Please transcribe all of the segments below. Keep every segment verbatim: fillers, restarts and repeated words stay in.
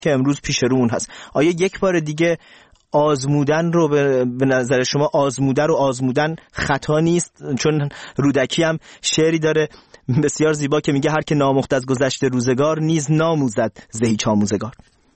که امروز پیش رومون هست. آیا یک بار دیگه آزمودن رو به نظر شما آزموده رو آزمودن خطا نیست؟ چون رودکی هم شعری داره بسیار زیبا که میگه هر که نامخت از گذشته روزگار نیز ناموزد ز هیچ آموزگار.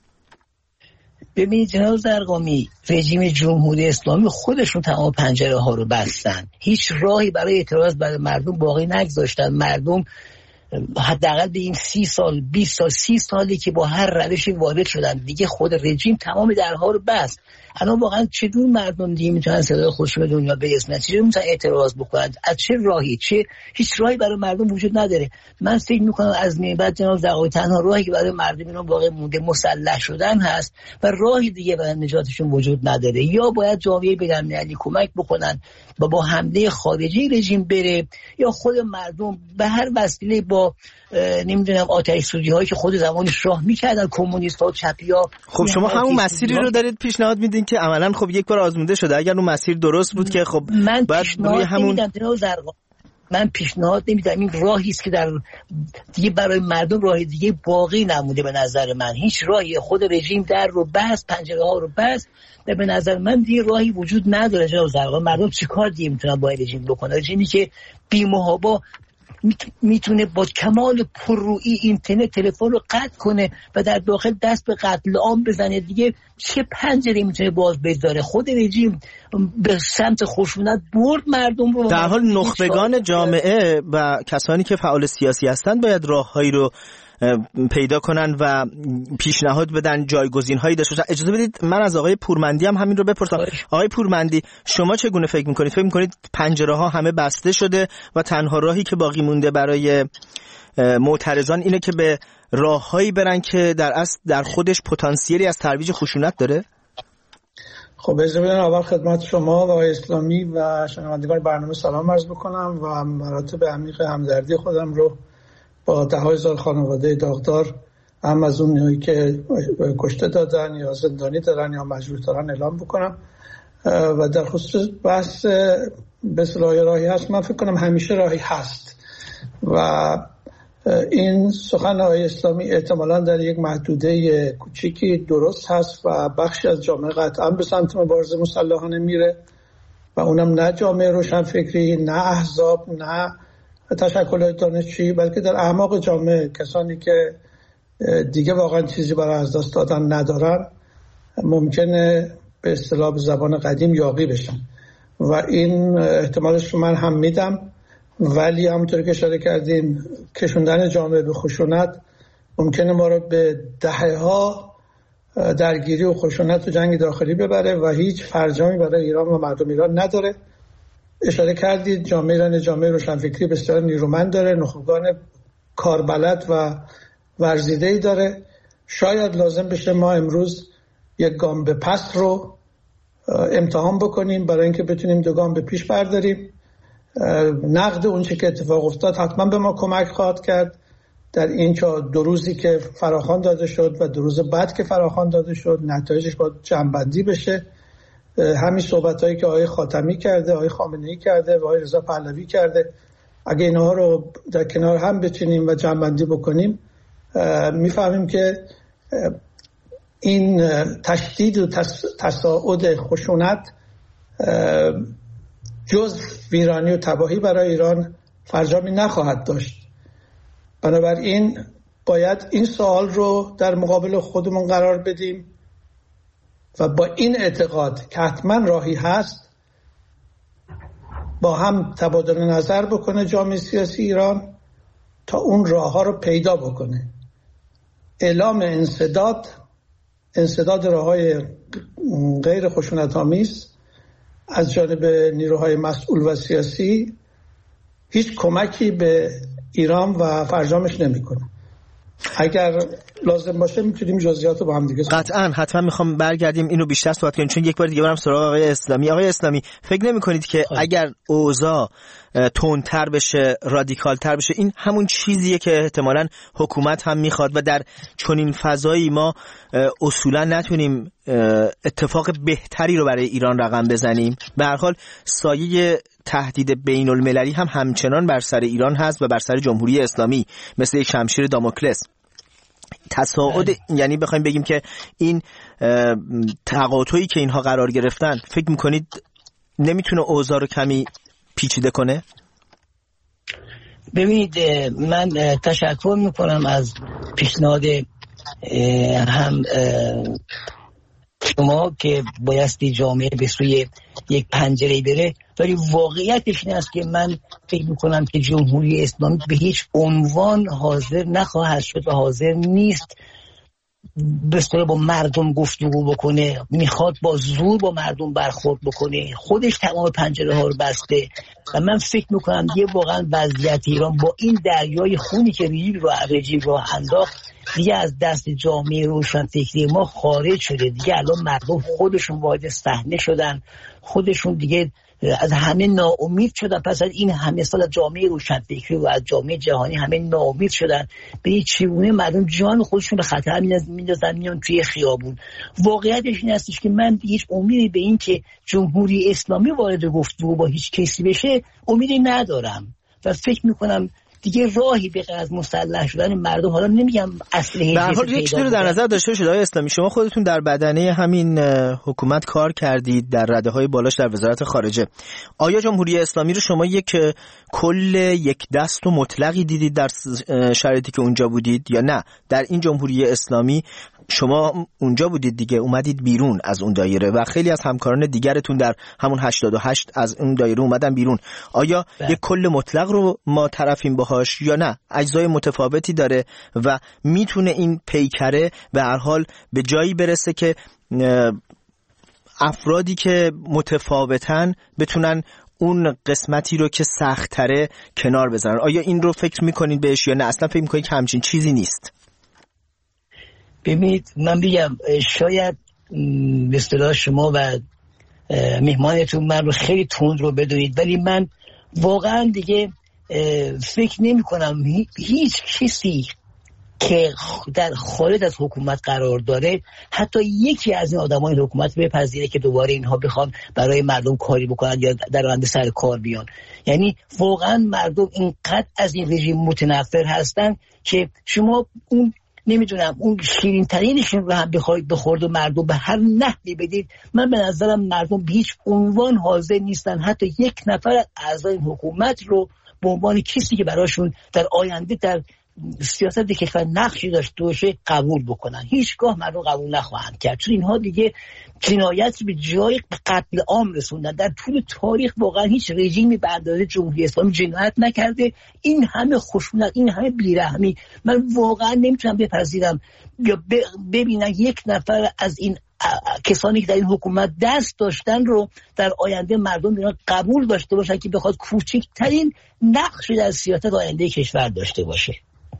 ببینید جناب زرقامی، رژیم جمهوری اسلامی خودشون تمام پنجره ها رو بستن، هیچ راهی برای اعتراض برای مردم باقی نگذاشتن. مردم حداقل به این سی سال بیست سال سی سالی که با هر روشی وارد شدن دیگه خود رژیم تمام درها رو بست. الان واقعا چطور مردم دیگه میتونن صدای خودشون به دنیا برسونن؟ چطور میتونن اعتراض بکنن؟ از چه راهی؟ چه هیچ راهی برای مردم وجود نداره. من فکر میکنم از این بعد جناب زرقامی تنها راهی که برای مردم اینا واقعا مونده مسلح شدن هست و راهی دیگه برای نجاتشون وجود نداره. یا باید جامعه بین‌المللی کمک بکنن و با حمله خارجی رژیم بره، یا خود مردم به هر وسیله با نمیدونم آتش سوزی هایی که خود زمان شاه میکردن کمونیست ها و چپی ها. خب شما همون مسیری رو دارید پیشنهاد میدین که عملا خب یک بار آزموده شده. اگر اون مسیر درست بود که خب من پیشنهاد همون... نمیدم من پیشنهاد نمیدم این راهی است که در دیگه برای مردم راه دیگه باقی نمونده. به نظر من هیچ راهی، خود رژیم در رو بست، پنجره ها رو بست و به نظر من دیگه راهی وجود نداره. جناب زرقامی، مردم چیکار دیگه میتونن با رژیم بکنن؟ رژیمی که بی‌محابا میتونه با کمال پررویی اینترنت تلفن رو قطع کنه و در داخل دست به قتل عام بزنه، دیگه چه پنجره میتونه باز بذاره؟ خود رژیم به سمت خشونت برد مردم رو. در حال نخبگان جامعه و کسانی که فعال سیاسی هستند باید راههایی رو پیدا کنن و پیشنهاد بدن، جایگزین هایی داشته باشن. اجازه بدید من از آقای پورمندی هم همین رو بپرسم. آقای پورمندی، شما چگونه فکر میکنید؟ فکر میکنید پنجره ها همه بسته شده و تنها راهی که باقی مونده برای معترضان اینه که به راههایی برن که در اصل در خودش پتانسیلی از ترویج خشونت داره؟ خب اجازه بدید اول خدمت شما و آقای اسلامی و شنوندگان برنامه سلام عرض بکنم و مراتب عمیق همدردی خودم رو با ده هزار خانواده داغدار، هم از اونایی که کشته دادن یا زندانی دارن یا مجروح دارن اعلام بکنم. و در خصوص بحث به اصطلاح راهی هست، من فکر کنم همیشه راهی هست و این سخن آقای اسلامی احتمالاً در یک محدوده کوچیکی درست هست و بخشی از جامعه قطعا به سمت مبارزه مسلحانه میره و اونم نه جامعه روشنفکری، نه احزاب، نه تشکلات دانشجویی، بلکه در اعماق جامعه کسانی که دیگه واقعا چیزی برای از دست دادن ندارن ممکنه به اصطلاح به زبان قدیم یاغی بشن و این احتمالش رو من هم میدم. ولی همونطور که اشاره کردین کشوندن جامعه به خشونت ممکنه ما رو به دهه‌ها درگیری و خشونت و جنگ داخلی ببره و هیچ فرجامی برای ایران و مردم ایران نداره. اشاره کردید جامعه ایران جامعه روشنفکری بسیار نیرومند داره، نخبگان کاربلد و ورزیده‌ای داره. شاید لازم بشه ما امروز یک گام به پس رو امتحان بکنیم برای اینکه بتونیم دو گام به پیش برداریم. نقد اون چه که اتفاق افتاد حتما به ما کمک خواهد کرد در این دو روزی که فراخوان داده شد و دو روز بعد که فراخوان داده شد نتایجش باید جمع‌بندی بشه. همین صحبتایی که آقای خاتمی کرده، آقای خامنه‌ای کرده و آقای رضا پهلوی کرده، اگه اینها رو در کنار هم بچینیم و جمع‌بندی بکنیم میفهمیم که این تشدید و تصاعد خشونت جز ویرانی و تباهی برای ایران فرجامی نخواهد داشت. بنابراین باید این سوال رو در مقابل خودمون قرار بدیم و با این اعتقاد که حتما راهی هست با هم تبادل نظر بکنه جامعه سیاسی ایران تا اون راه ها رو پیدا بکنه. اعلام انسداد انسداد راه های غیر خشونت آمیز از جانب نیروهای مسئول و سیاسی هیچ کمکی به ایران و فرجامش نمیکنه. اگر لازم باشه میتونیم جزئیات رو با هم دیگه قطعاً حتما میخوام برگردیم اینو بیشتر صحبت کنیم، چون یک بار دیگه برم سراغ آقای اسلامی. آقای اسلامی، فکر نمی‌کنید که خواهد. اگر اوضاع تندتر بشه، رادیکالتر بشه، این همون چیزیه که احتمالاً حکومت هم میخواد و در چنین فضایی ما اصولاً نتونیم اتفاق بهتری رو برای ایران رقم بزنیم؟ به هر حال سایه تهدید بین المللی هم همچنان بر سر ایران هست و بر سر جمهوری اسلامی مثل یک شمشیر داموکلس. تصاعد، یعنی بخوایم بگیم که این تقاطعی که اینها قرار گرفتن، فکر میکنید نمیتونه اوضاع رو کمی پیچیده کنه؟ ببینید من تشکر میکنم از پیشنهاد هم شما که بایستی جامعه به سوی یک پنجره بره، ولی واقعیتش این است که من فکر میکنم که جمهوری اسلامی به هیچ عنوان حاضر نخواهد شد و حاضر نیست به اصطلاح با مردم گفتگو بکنه، میخواد با زور با مردم برخورد بکنه، خودش تمام پنجره ها رو بسته و من فکر میکنم دیگه واقعا وضعیت ایران با این دریای خونی که رژیم رو رژیم رو انداخت دیگه از دست جامعه روشنفکری ما خارج شده. دیگه الان مردم خودشون وارد صحنه شدن، خودشون دیگه از همه ناامید شدن. پس از این همه سال از جامعه روشنفکری و از جامعه جهانی همه ناامید شدن، به این چگونه مردم جان خودشون به خطر میندازن، میان توی خیابون. واقعیتش این هستش که من هیچ امیدی به این که جمهوری اسلامی وارد گفتگو با هیچ کسی بشه امیدی ندارم و فکر میکنم دیگه راهی به غیر از مسلح شدن مردم، حالا نمیگم اصل به هر حال یک چیزی رو در نظر داشته باشید آقای اسلامی، شما خودتون در بدنه همین حکومت کار کردید، در رده‌های بالاش در وزارت خارجه. آیا جمهوری اسلامی رو شما یک کل یک دست و مطلقی دیدید در شرایطی که اونجا بودید یا نه؟ در این جمهوری اسلامی شما اونجا بودید دیگه، اومدید بیرون از اون دایره و خیلی از همکاران دیگرتون در همون هشتاد و هشت از اون دایره اومدن بیرون. آیا ده. یک کل مطلق رو ما طرفیم باهاش یا نه؟ اجزای متفاوتی داره و میتونه این پیکره به هر حال به جایی برسه که افرادی که متفاوتن بتونن اون قسمتی رو که سخت‌تره کنار بذارن. آیا این رو فکر میکنید بهش یا نه اصلا فکر میکنید که همچین چیزی نیست؟ ببینید من بگم شاید به اصطلاح شما و مهمانتون من رو خیلی تند رو بدونید، ولی من واقعا دیگه فکر نمی کنم هیچ کسی که در خارج از حکومت قرار داره حتی یکی از این آدمای حکومت بپذیره که دوباره اینها بخوان برای مردم کاری بکنن یا در آینده سر کار بیان. یعنی واقعا مردم اینقدر از این رژیم متنفر هستن که شما اون نمیدونم اون شیرین ترینشون رو هم بخواید بخورد و مردم به هر نحوی بدید، من به نظرم مردم به هیچ عنوان حاضر نیستن حتی یک نفر از اعضای حکومت رو به عنوان کسی که براشون در آینده در سیاست کشور نقشی داشته باشه قبول بکنن. هیچگاه مردم قبول نخواهند کرد، چون اینها دیگه جنایت به جای قتل عام رسوندن. در طول تاریخ واقعا هیچ رژیمی به اندازه جمهوری اسلامی جنایت نکرده. این همه خشونت، این همه بیرحمی، من واقعا نمیتونم بپذیرم یا ببینم یک نفر از این کسانی که در این حکومت دست داشتن رو در آینده مردم اینا قبول داشته باشن که بخواد کوچکترین نقشی در سیاست آینده کشور داشته باشه.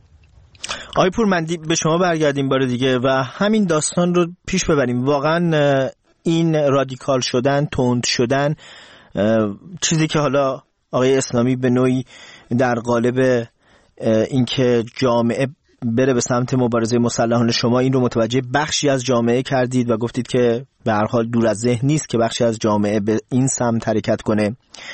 آقای پورمندی به شما برگردیم بار دیگه و همین داستان رو پیش ببریم. واقعا این رادیکال شدن، تند شدن، چیزی که حالا آقای اسلامی به نوعی در قالب اینکه جامعه بره به سمت مبارزه مسلحانه، شما این رو متوجه بخشی از جامعه کردید و گفتید که به هر حال دور از ذهن نیست که بخشی از جامعه به این سمت حرکت کنه.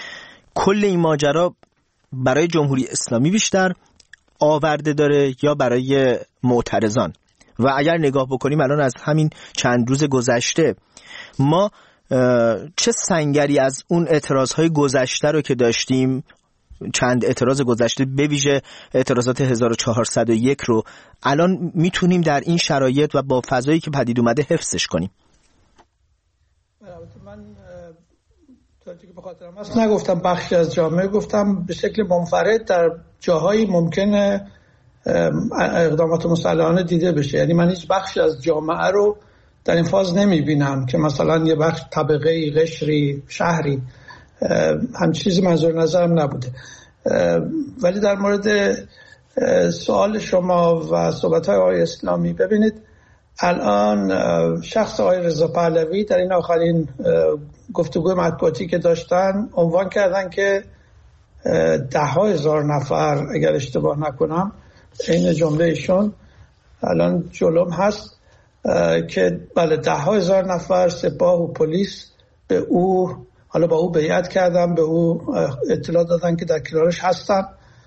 کل این ماجرا برای جمهوری اسلامی بیشتر آورده داره یا برای معترضان؟ و اگر نگاه بکنیم الان از همین چند روز گذشته ما چه سنگری از اون اعتراضهای گذشته رو که داشتیم، چند اعتراض گذشته به ویژه اعتراضات هزار و چهارصد و یک رو الان میتونیم در این شرایط و با فضایی که پدید اومده حفظش کنیم؟ من تا که به خاطرم هست نگفتم بخشی از جامعه، گفتم به شکل منفرد در جاهایی ممکنه اقدامات مسلحانه دیده بشه. یعنی من هیچ بخشی از جامعه رو در این فاز نمیبینم که مثلا یه بخش طبقه‌ای، قشری، شهری، هم چیزی منظور نظرم نبوده. ولی در مورد سوال شما و صحبت‌های آقای اسلامی، ببینید الان شخص آقای رضا پهلوی در این آخرین گفتگوی مطبوعاتی که داشتن عنوان کردن که ده ها هزار نفر، اگر اشتباه نکنم این جمله ایشون الان جلوم هست، که بله ده ها هزار نفر سپاه و پلیس به او، حالا با او بیعت کردن، به او اطلاع دادن که در کنارش هستن.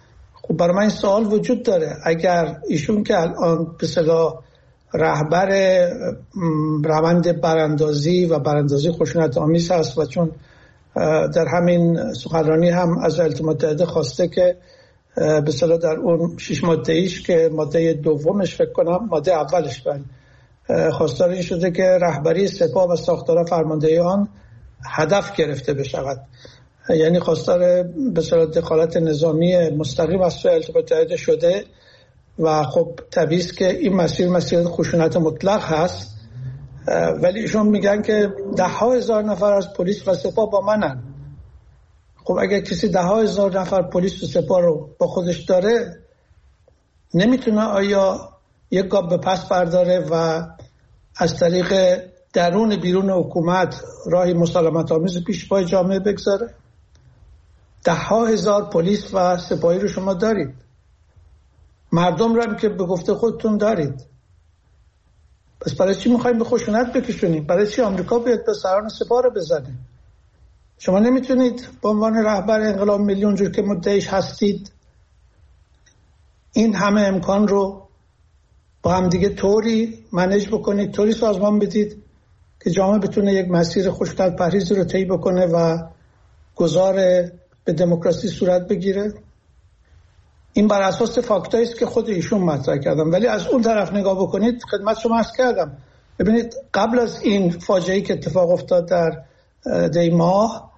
خب برای من این سوال وجود داره، اگر ایشون که الان به اصطلاح رهبر روند براندازی و براندازی خشونت آمیز هست و چون در همین سخنرانی هم از ایالات متحده خواسته که به اصطلاح در اون شش ماده ایش که ماده دومش فکر کنم ماده اولش بند خواستار این شده که رهبری سپاه و ساختار فرماندهی آن هدف گرفته بشود، یعنی خواستار به اصطلاح دخالت نظامی مستقیم از سوی ایالات متحده شده و خب طبیعی است که این مسیر مسیر خشونت مطلق هست. ولی ایشون میگن که ده ها هزار نفر از پلیس و سپاه با منن. خب اگر کسی ده ها هزار نفر پلیس و سپاه رو با خودش داره، نمیتونه آیا یک گام به پس برداره و از طریق درون بیرون حکومت راهی مسالمت آمیز پیش پای جامعه بگذاره؟ ده ها هزار پلیس و سپاهی رو شما دارید، مردم رو هم که به گفته خودتون دارید، پس برای چی میخوایم به خشونت بکشونیم؟ برای چی آمریکا بیاد به سران سپاه رو بزنه؟ شما نمیتونید به عنوان رهبر انقلاب ملی اونجور که مدعیش هستید این همه امکان رو با هم دیگه طوری منیج بکنید، طوری سازمان بدید که جامعه بتونه یک مسیر خشونت پرهیزی رو طی بکنه و گذار به دموکراسی صورت بگیره؟ این بر اساس فاکتایی است که خود ایشون مطرح کردم. ولی از اون طرف نگاه بکنید، خدمت شما عرض کردم، ببینید قبل از این فاجعه‌ای که اتفاق افتاد در دی ماه،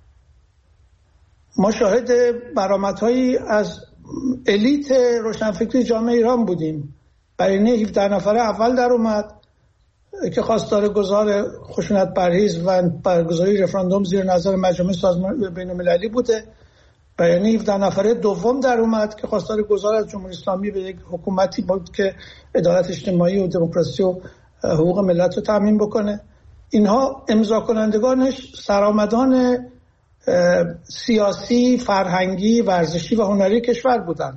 ما شاهد برآمدهایی از الیت روشنفکری جامعه ایران بودیم. بیانیه هفده نفره اول در اومد که خواستار گذار خشونت پرهیز و برگزاری رفراندوم زیر نظر مجامع سازمان بین‌المللی بوده. بیانیه هفده نفره دوم در اومد که خواستار گذار از جمهوری اسلامی به یک حکومتی بود که عدالت اجتماعی و دموکراسی و حقوق ملت رو تامین بکنه. اینها امضا کنندگانش سرآمدان سیاسی، فرهنگی، ورزشی و هنری کشور بودن.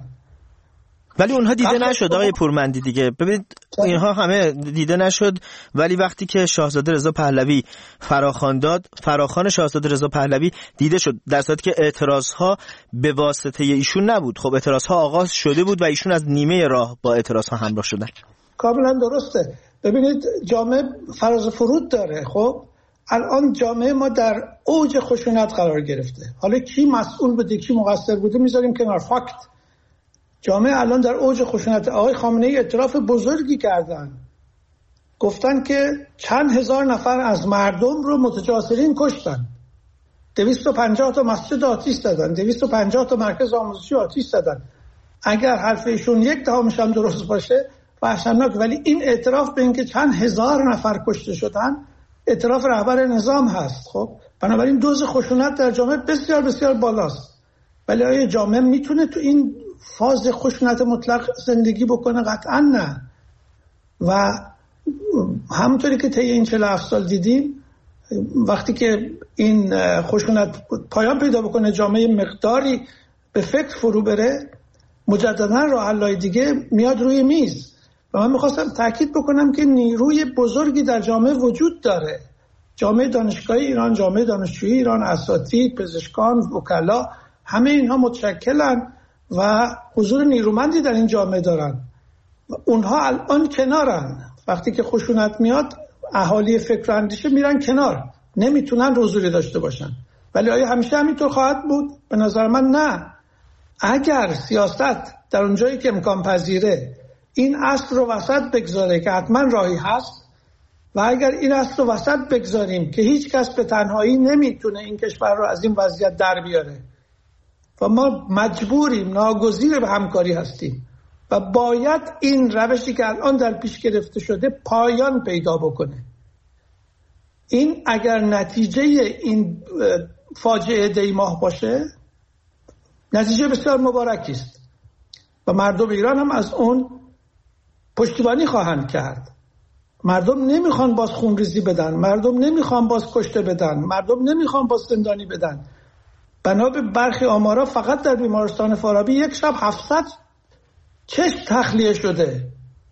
ولی اونها دیده نشد آقای پورمندی دیگه. ببینید اینها همه دیده نشد، ولی وقتی که شاهزاده رضا پهلوی فراخوان داد، فراخوان شاهزاده رضا پهلوی دیده شد، در صورتی که اعتراضها به واسطه ایشون نبود. خب اعتراضها آغاز شده بود و ایشون از نیمه راه با اعتراضها همراه شدن. کاملا درسته. ببینید جامعه فراز و فرود داره. خب الان جامعه ما در اوج خشونت قرار گرفته. حالا کی مسئول بوده کی مقصر بوده میذاریم کنار. فاکت جامعه الان در اوج خشونت. آقای خامنه ای اعتراف بزرگی کردن، گفتن که چند هزار نفر از مردم رو متجاسرین کشتن، دویست و پنجاه تا مسجد آتش زدن، دویست و پنجاه تا مرکز آموزشی آتش زدن. اگر حرف ایشون یک دهمش هم درست باشه وحشتناک، ولی این اعتراف به اینکه چند هزار نفر کشته شدن اعتراف رهبر نظام هست. خب بنابراین دوز خشونت در جامعه بسیار بسیار بالاست. ولی آیا جامعه میتونه تو این فاز خشونت مطلق زندگی بکنه؟ قطعا نه. و همونطوری که طی این چهل و هفت سال دیدیم، وقتی که این خشونت پایان پیدا بکنه، جامعه مقداری به فکر فرو بره، مجددا راه حل‌های دیگه میاد روی میز. و من میخواستم تاکید بکنم که نیروی بزرگی در جامعه وجود داره. جامعه دانشگاهی ایران، جامعه دانشجویی ایران، اساتید، پزشکان، وکلا، همه اینها متشکلن و حضور نیرومندی در این جامعه دارن. و اونها الان کنارن. وقتی که خشونت میاد، اهالی فکر و اندیشه میرن کنار، نمیتونن حضوری داشته باشن. ولی آیا همیشه همینطور خواهد بود؟ به نظر من نه. اگر سیاست در اونجایی که امکان پذیره این اصل رو وسط بگذاره که حتما راهی هست، و اگر این اصل رو وسط بگذاریم که هیچ کس به تنهایی نمیتونه این کشور رو از این وضعیت در بیاره و ما مجبوریم، ناگزیر به همکاری هستیم و باید این روشی که الان در پیش گرفته شده پایان پیدا بکنه. این اگر نتیجه این فاجعه دی ماه باشه، نتیجه بسیار مبارکی است و مردم ایران هم از اون پشتیبانی خواهند کرد. مردم نمیخوان باز خونریزی بدن، مردم نمیخوان باز کشته بدن، مردم نمیخوان باز زندانی بدن. بنا به برخی آمارا فقط در بیمارستان فارابی یک شب هفتصد چشم تخلیه شده.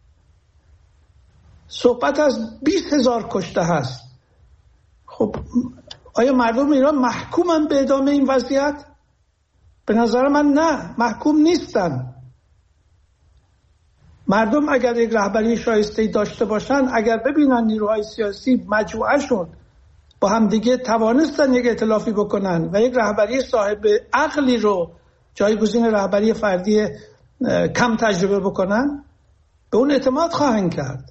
صحبت از بیست هزار کشته هست. خب آیا مردم ایران محکومن به ادامه این وضعیت؟ به نظر من نه، محکوم نیستن. مردم اگر یک رهبری شایسته داشته باشن، اگر ببینن نیروهای سیاسی مجموعهشون با هم دیگه توانستن یک ائتلافی بکنن و یک رهبری صاحب عقلی رو جایگزین رهبری فردی کم تجربه بکنن، به اون اعتماد خواهند کرد.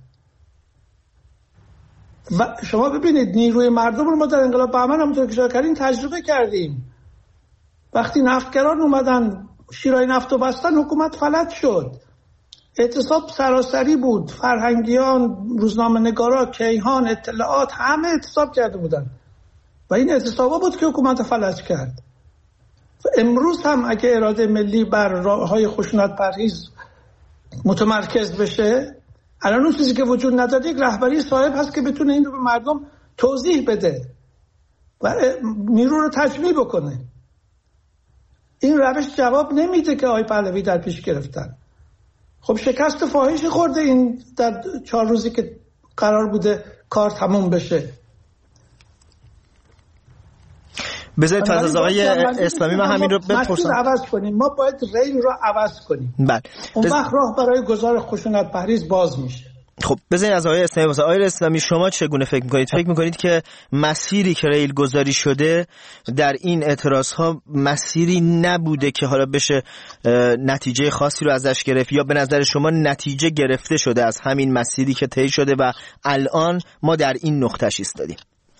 و شما ببینید نیروی مردم رو ما در انقلاب بهمن همونطور که اشاره کردین تجربه کردیم. وقتی نفتگران اومدن شیرای نفت و بستن، حکومت فلج شد. اعتصاب سراسری بود، فرهنگیان، روزنامه نگارا، کیهان، اطلاعات، همه اعتصاب کرده بودن و این اعتصابا بود که حکومت فلج کرد. و امروز هم اگه اراده ملی بر راههای خشونت پرهیز متمرکز بشه، الان اون چیزی که وجود نداره یک رهبری صاحب هست که بتونه این رو به مردم توضیح بده و نیرو رو تجمیع بکنه. این روش جواب نمیده که آقای پهلوی در پیش گرفتن. خب شکست فاحشی خورده این در چهار روزی که قرار بوده کار تموم بشه. بذارید از آقای اسلامی من همین رو بپرسم. ما عوض کنیم، ما باید ریل رو عوض کنیم. بله. اون وقت راه برای گذار خشونت پرهیز باز میشه. خب بذارید از آقای اسلامی واسه آقای اسلامی شما چگونه فکر میکنید؟ فکر میکنید که مسیری که ریل گذاری شده در این اعتراض ها مسیری نبوده که حالا بشه نتیجه خاصی رو ازش گرفت، یا به نظر شما نتیجه گرفته شده از همین مسیری که طی شده و الان ما در این نقطه‌اش ایستادیم؟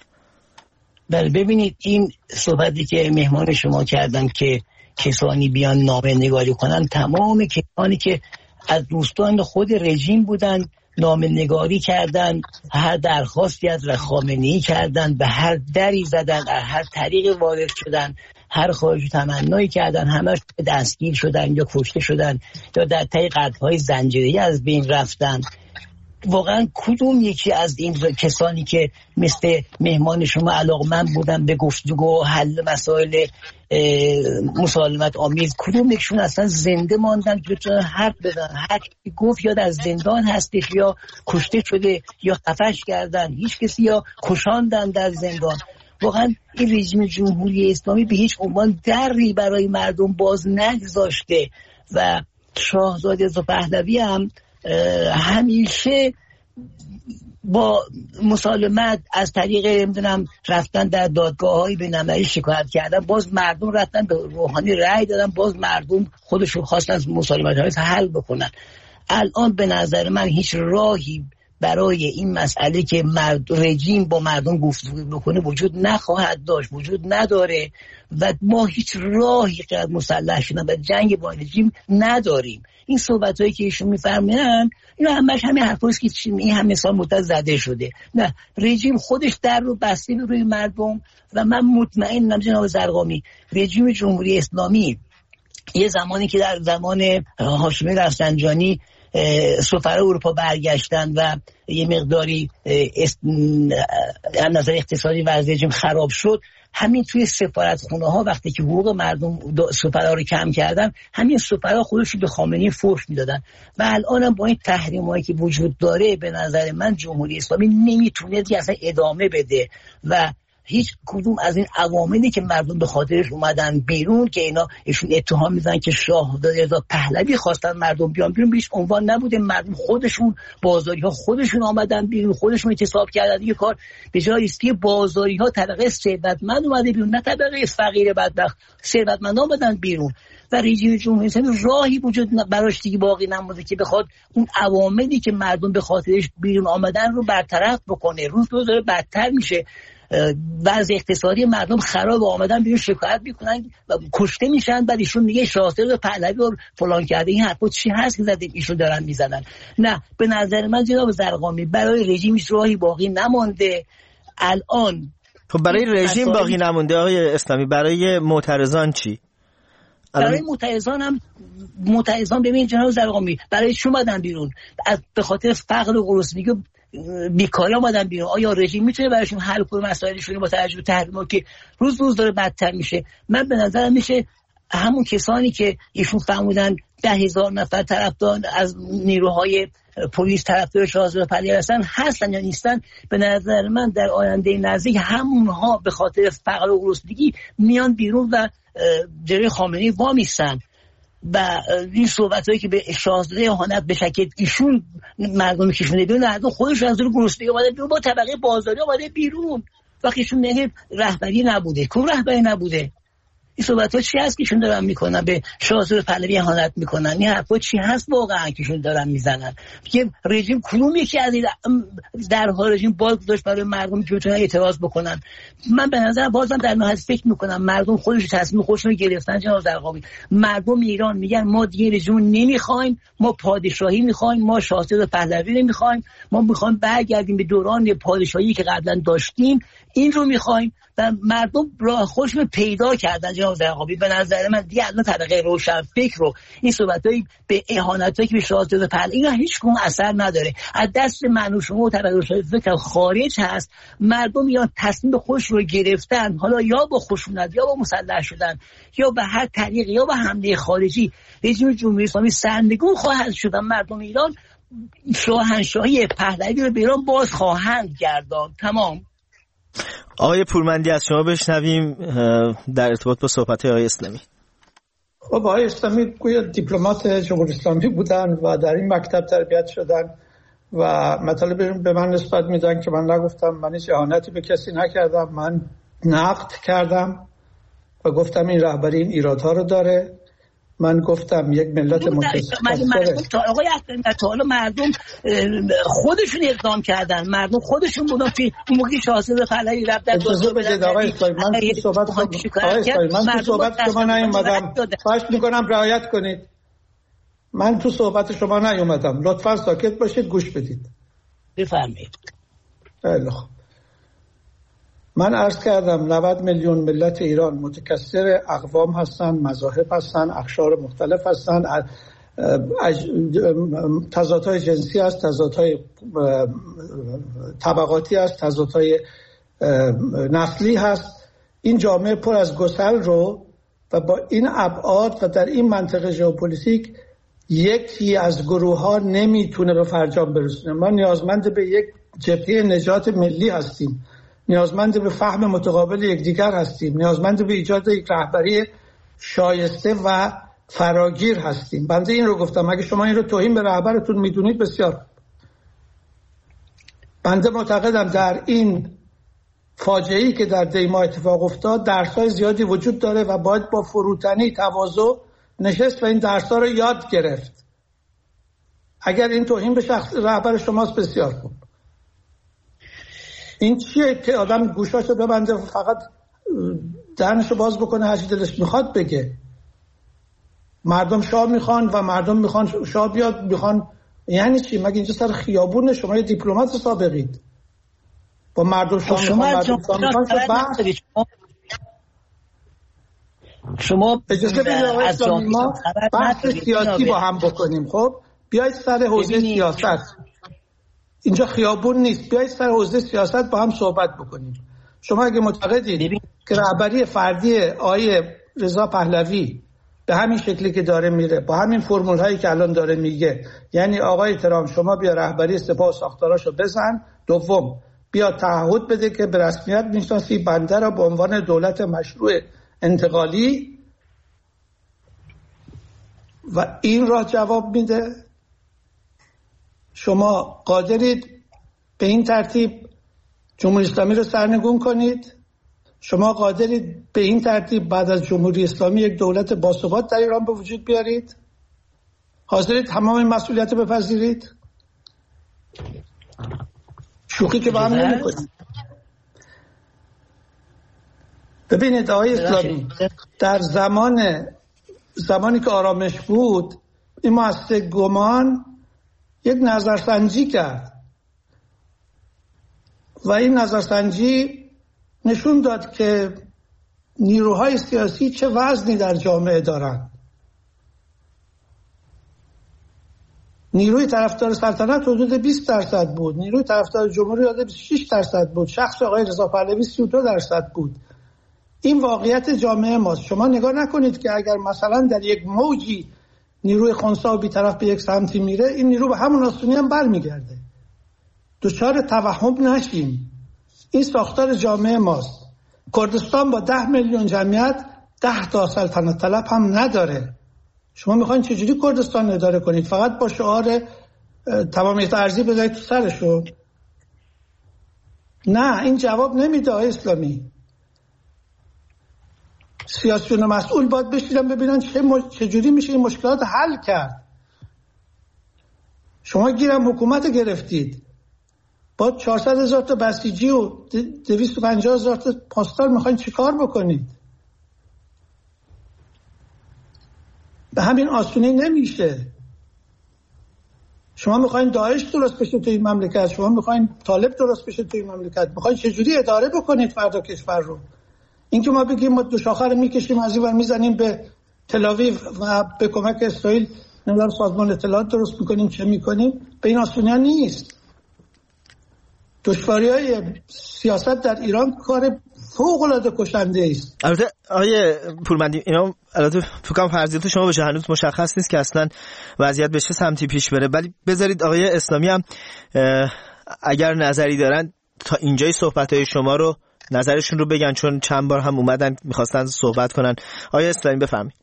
بله ببینید، این صحبتی که مهمان شما کردن که کسانی بیان نامه نگاری کنن، تمام کسانی که از دوستان خود رژیم بودن نامه نگاری کردن، هر درخواستی از خامنه‌ای کردن، به هر دری زدن، در هر طریق وارد شدن، هر خواهش تمنایی کردن، همش دستگیر شدن یا کشته شدن یا در طی قتل‌های زنجیره‌ای از بین رفتن. واقعا کدوم یکی از این کسانی که مثل مهمان شما علاقمند بودن به گفتگو و حل مسائل مسالمت آمیز، کدوم یکشون اصلا زنده ماندن که بتونن حرف بزنن؟ هر کی گفت یا از زندان هستش یا کشته شده یا خفش کردن، هیچ کسی یا کشاندن در زندان. واقعا این رژیم جمهوری اسلامی به هیچ عنوان دری برای مردم باز نگذاشته و شاهزاده رضا پهلوی هم همیشه با مسالمت از طریق نمیدونم رفتن در دادگاه‌های بین‌المللی شکایت کردن، باز مردم رفتن به روحانی رأی دادن، باز مردم خودشون خواستن از مسالمت‌های حل بکنن. الان به نظر من هیچ راهی برای این مسئله که مرد رژیم با مردم گفتگو بکنه وجود نخواهد داشت، وجود نداره و ما هیچ راهی که از مسلح شدن و جنگ با رژیم نداریم. این صحبتایی که ایشون میفرمایند اینا همش همین حرفاست که این همه سال مدت زده شده. نه، رژیم خودش در رو بسته روی مردم و من مطمئنم جناب زرقامی رژیم جمهوری اسلامی یه زمانی که در زمان هاشمی رفسنجانی سفرای اروپا برگشتن و یه مقداری از نظر اقتصادی وضع رژیم خراب شد، همین توی سفارتخونه ها وقتی که حقوق مردم سفرا رو کم کردن، همین سفرا خودشون به خامنه‌ای فحش میدادن و الان هم با این تحریمایی که وجود داره به نظر من جمهوری اسلامی نمیتونه دیگه اصلا ادامه بده و هیچ کدوم از این عواملی که مردم به خاطرش اومدن بیرون که اینا ایشون اتهام میزنن که شاهزاده رضا پهلوی خواستن مردم بیان بیرون، بیش عنوان نبوده. مردم خودشون بازاری ها خودشون آمدن بیرون، خودشون اعتصاب کردن. یه کار به جای است که بازاری ها طبقه ثروتمند اومده بیرون، نه طبقه فقیر بدبخت. ثروتمند اومدن بیرون و رژیم جمهوری اسلامی راهی وجود براش دیگه باقی نمونده که بخواد اون عواملی که مردم به خاطرش بیرون آمدن رو برطرف بکنه. روز روز داره بدتر میشه. وضع اقتصادی مردم خراب، آمدن بیرون شکایت میکنن و کشته میشن، بعد ایشون میگه شاهزاده پهلوی رو فلان کرده. این حرفا چی هست که زدیم ایشون دارن میزنن؟ نه، به نظر من جناب زرقامی برای رژیمش راهی باقی نمونده الان. خب برای رژیم باقی نمونده آقای اسلامی، برای معترضان چی؟ برای معترضان هم معترضان ببین جناب زرقامی برای چی اومدن بیرون؟ به خاطر فقر و گرسنگی و بیکاری اومدن بیرون. آیا رژیم میتونه براشون حل کنه مسائلشون با توجه به تحریما که روز روز داره بدتر میشه؟ من به نظرم میشه همون کسانی که ایشون فرمودن ده هزار نفر طرفدار از نیروهای پلیس طرفدار شاهزاده پهلوی هستن، هستن یا نیستن؟ به نظر من در آینده نزدیک همونها به خاطر فقر و گرسنگی میان بیرون و جلوی خامنه‌ای وامیستن و این صحبتایی که به شاهزاده اهانت به شکل ایشون مردم کشونده بیرون، مردم خودش از دور گرسنگی اومده بیرون، با طبقه بازاری اومده بیرون. وقتی ایشون میگه رهبری نبوده، کدوم رهبری نبوده؟ این صحبت‌ها چی هست که ایشون دارن میکنن؟ به شاهزاده پهلوی اهانت میکنن. این حرفا چی هست واقعا که ایشون دارن میزنن؟ که رژیم کدوم یکی از این درها رژیم باز گذاشت برای مردم که بتونن اعتراض بکنن؟ من به نظر بازم در نهایت فکر میکنم مردم خودش تصمیم خودشون گرفتن. جناب زرقاوی، مردم ایران میگن ما دیگه رژیم نمیخوایم، ما پادشاهی میخوایم، ما شاهزاده پهلوی نمیخوایم، ما میخوایم برگردیم به دوران پادشاهی که قبلا داشتیم، این رو میخوایم. و مردم راه خودشون پیدا کردن. جناب زرقاوی، به نظر من دیگه الان طبقه روشن فکر رو این صحبتایی به اهانتایی که به شاهزاده پهلوی اینا هیچ گونه اثر نداره. از دست من و شما و طبقه روشن فکر خارج هست. مردم یا تصمیم خودش رو گرفتن، حالا یا با خشونت یا با مسلح شدن یا به هر طریق یا با حمله خارجی رژیم جمهوری اسلامی سرنگون خواهد شدن. مردم ایران شاهنشاهی پهلوی رو به ایران باز خواهند گرداند. تمام. آقای پورمندی، از شما بشنویم در ارتباط با صحبت آقای اسلامی. خب آقای اسلامی گویا دیپلمات جمهوری اسلامی بودن و در این مکتب تربیت شدن و مطالب به من نسبت میدن که من نگفتم. من هیچ اهانتی به کسی نکردم. من نقد کردم و گفتم این رهبری این ایرادها رو داره. من گفتم یک ملت متکثر. آقای اکبری، تا حالا مردم خودشون اقدام کردن، مردم خودشون بودن که اون موقع شاهزاده پهلوی رفت در اجازه بدید آقای اسلامی، من تو صحبت من تو صحبت شما نیومدم. خواهش میکنم رعایت کنید. من تو صحبت شما نیومدم. لطفا ساکت باشید، گوش بدید. بفرمایید. خیلی خوب. من عرض کردم نود میلیون ملت ایران متکثر اقوام هستن، مذاهب هستن، اقشار مختلف هستن، تضادهای جنسی هست، تضادهای طبقاتی هست، تضادهای نسلی هست. این جامعه پر از گسل رو و با این ابعاد و در این منطقه ژئوپلیتیک یکی از گروه ها نمیتونه به فرجام برسونه. ما نیازمند به یک جبهه نجات ملی هستیم، نیازمند به فهم متقابل یکدیگر هستیم، نیازمند به ایجاد یک رهبری شایسته و فراگیر هستیم. بنده این رو گفتم. اگه شما این رو توهین به رهبرتون میدونید بسیار. بنده معتقدم در این فاجعه‌ای که در دی ماه اتفاق افتاد درس‌های زیادی وجود داره و باید با فروتنی تواضع نشست و این درس‌ها رو یاد گرفت. اگر این توهین به شخص رهبر شماست بسیار خوب. این چیه که آدم گوشاشو ببنده فقط دهنشو باز بکنه هر چی دلش میخواد بگه؟ مردم شاه میخوان و مردم میخوان شاه بیاد. میخوان یعنی چی؟ مگه اینجا سر خیابونه؟ شما یه دیپلمات سابقید. با مردم شاه میخوان مردم شاه میخوان. شما اجازه بدید آقای اسلامی ما بحث سیاسی با هم بکنیم. خب بیایید سر حوزه سیاست. اینجا خیابون نیست. بیایید سر حوزه سیاست با هم صحبت بکنیم. شما اگه معتقدید که رهبری فردی آقای رضا پهلوی به همین شکلی که داره میره، با همین فرمول هایی که الان داره میگه، یعنی آقای ترامپ شما بیا رهبری سپاه و ساختاراشو بزن، دوم بیا تعهد بده که به رسمیت میشناسی بنده را به عنوان دولت مشروع انتقالی، و این را جواب میده، شما قادرید به این ترتیب جمهوری اسلامی رو سرنگون کنید؟ شما قادرید به این ترتیب بعد از جمهوری اسلامی یک دولت باثبات در ایران به وجود بیارید؟ حاضرید تمام این مسئولیت بپذیرید؟ شوخی که با هم نمی‌کنید. ببینید آقای اسلامی، در زمان زمانی که آرامش بود این مؤسسه گمان یک نظرسنجی کرد و این نظرسنجی نشون داد که نیروهای سیاسی چه وزنی در جامعه دارند. نیروی طرفدار سلطنت حدود بیست درصد بود، نیروی طرفدار جمهوری حدود بیست و شش درصد بود، شخص آقای رضا پهلوی سی و دو درصد بود. این واقعیت جامعه ماست. شما نگاه نکنید که اگر مثلا در یک موجی نیروی خنثی و بی‌طرف به یک سمتی میره، این نیرو به همون آسونی هم برمیگرده. دچار توهم نشیم. این ساختار جامعه ماست. کردستان با ده میلیون جمعیت ده تا سلطنت طلب هم نداره. شما میخواین چجوری کردستان اداره کنید؟ فقط با شعار تمامیت ارضی بذارید تو سرشون؟ نه، این جواب نمیده آقای اسلامی. سیاسیون مسئول باید بشینن ببینن چه مج... چجوری میشه این مشکلات حل کرد. شما گیرم حکومت گرفتید با چهارصد هزار تا بسیجی و دویست و پنجاه هزار تا پاسدار میخواین چیکار بکنید؟ به همین آسونی نمیشه. شما میخواین داعش درست بشه تو این مملکت، شما میخواین طالب درست بشه تو این مملکت، میخواین چجوری اداره بکنید فردا کشور رو؟ اینکه ما بگیم ما دو شاخه رو میکشیم از این ور میزنیم به تل آویو و به کمک اسرائیل نمیدونم سازمان اطلاعات درست میکنیم چه میکنیم، به این آسونی نیست. دشواری‌های سیاست در ایران کار فوق‌العاده کشنده است. البته آیه پورمندی اینا البته فکر کنم فرضیات شما بشه هنوز مشخص نیست که اصلا وضعیت به چه سمتی پیش بره، ولی بذارید آقای اسلامی هم اگر نظری دارن تا اینجای صحبت‌های شما رو نظرشون رو بگن، چون چند بار هم اومدن می‌خواستن صحبت کنن. آقای اسلامی بفرمایید.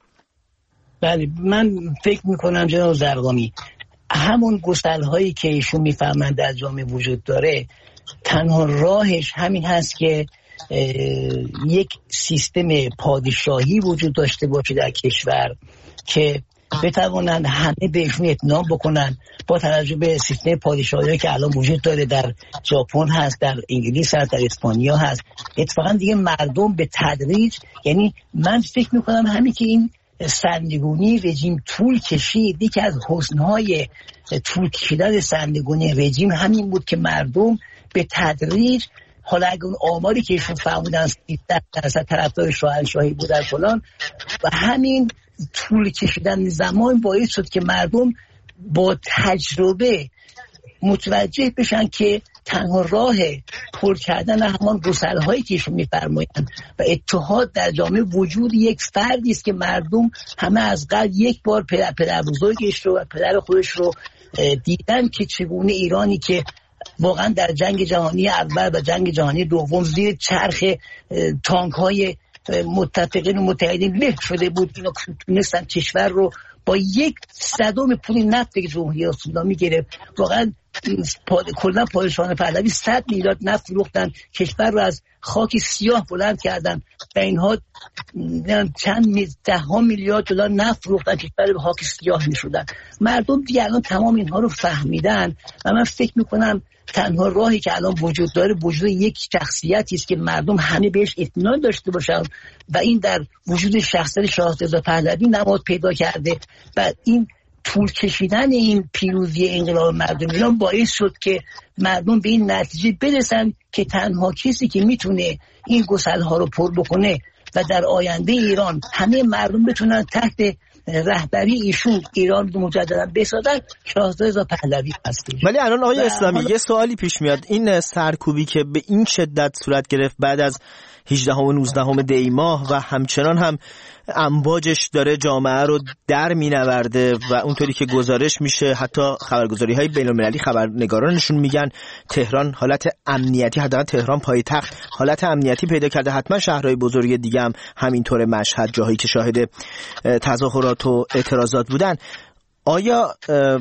بله، من فکر می‌کنم جناب زرقامی همون گسل‌هایی که ایشون می‌فهمند در جامعه وجود داره، تنها راهش همین هست که یک سیستم پادشاهی وجود داشته باشه در کشور که بتوانند همه بهشون اطمینان بکنن، با توجه به سیستم پادشاهی که الان وجود داره در ژاپن هست، در انگلیس هست، در اسپانیا هست. اتفاقا دیگه مردم به تدریج، یعنی من فکر میکنم همین که این سرنگونی رژیم طول کشید، یکی از حسنهای طول کشیدن سرنگونی رژیم همین بود که مردم به تدریج، حالا اگه اون آماری که ایشون فهمیدن سیزده درصد طرفدار شاهنشاهی بودن فلان، و همین طول کشیدن زمان باعث شد که مردم با تجربه متوجه بشن که تنها راه پر کردن همان گسل‌هایی که ایشون می‌فرمایند و اتحاد در جامعه وجود یک فردی است که مردم همه از قبل یک بار پدر, پدر بزرگش رو و پدر خودش رو دیدن که چگونه ایرانی که واقعا در جنگ جهانی اول و جنگ جهانی دوم زیر چرخ تانک‌های متفقین و متحدین له شده بود، اینا تونستن کشور رو با یک صدم پول نفت که جمهوری اسلامی گرفت، واقعا پاد... کلا پادشاهان پهلوی صد میلیارد نفت فروختن، کشور رو از خاک سیاه بلند کردن و اینها چند ده ها میلیارد دلار نفت فروختن، کشور رو به خاک سیاه میشدن. مردم دیگه الان تمام اینها رو فهمیدن و من فکر میکنم تنها راهی که الان وجود داره وجود یک شخصیتی است که مردم همه بهش اطمینان داشته باشن و این در وجود شخصیت شاهزاده رضا پهلوی نماد پیدا کرده و این طول کشیدن این پیروزی انقلاب مردم ایران باعث شد که مردم به این نتیجه برسن که تنها کسی که میتونه این گسل‌ها رو پر بکنه و در آینده ایران همه مردم بتونن تحت رهبری ایشون ایران رو مجددا بسازن، شاهزاده رضا پهلوی هست. ولی الان آقای اسلامی یه سوالی پیش میاد، این سرکوبی که به این شدت صورت گرفت بعد از هجدهم و نوزدهم دی ماه و همچنان هم امواجش داره جامعه رو در مینورده و اونطوری که گزارش میشه حتی خبرگزاری های بین المللی خبرنگارانشون میگن تهران حالت امنیتی، حداقل تهران پایتخت حالت امنیتی پیدا کرده، حتما شهرهای بزرگ دیگه هم همینطور، مشهد، جاهایی که شاهد تظاهرات و اعتراضات بودن. آیا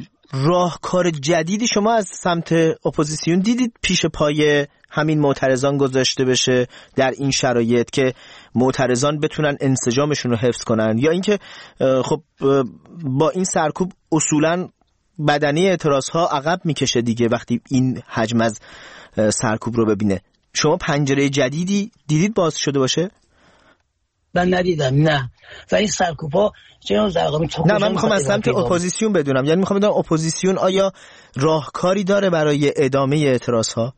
راهکار جدیدی شما از سمت اپوزیسیون دیدید پیش پای همین معترضان گذاشته بشه در این شرایط که معترضان بتونن انسجامشون رو حفظ کنن، یا اینکه خب با این سرکوب اصولا بدنی اعتراض ها عقب میکشه دیگه وقتی این حجم از سرکوب رو ببینه؟ شما پنجره جدیدی دیدید باز شده باشه؟ من ندیدم، نه. و این سرکوب ها جناب زرقامی نه، من میخوام از سمت اپوزیسیون بدونم، یعنی میخوام بدونم اپوزیسیون آیا راهکاری داره برای ادامه اعتراض ها؟